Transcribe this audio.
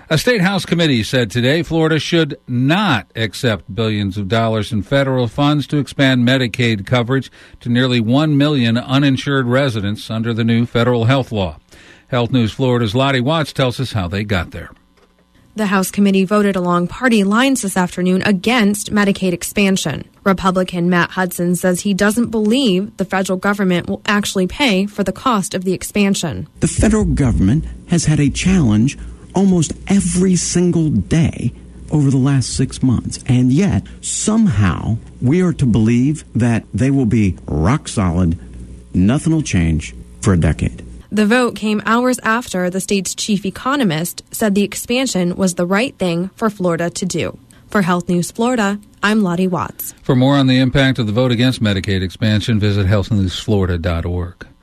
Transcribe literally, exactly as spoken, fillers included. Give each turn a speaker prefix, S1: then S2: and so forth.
S1: A state House committee said today Florida should not accept billions of dollars in federal funds to expand Medicaid coverage to nearly one million uninsured residents under the new federal health law. Health News Florida's Lottie Watts tells us how they got there.
S2: The House committee voted along party lines this afternoon against Medicaid expansion. Republican Matt Hudson says he doesn't believe the federal government will actually pay for the cost of the expansion.
S3: The federal government has had a challenge almost every single day over the last six months. And yet, somehow, we are to believe that they will be rock solid, nothing will change for a decade.
S2: The vote came hours after the state's chief economist said the expansion was the right thing for Florida to do. For Health News Florida, I'm Lottie Watts.
S1: For more on the impact of the vote against Medicaid expansion, visit health news florida dot org.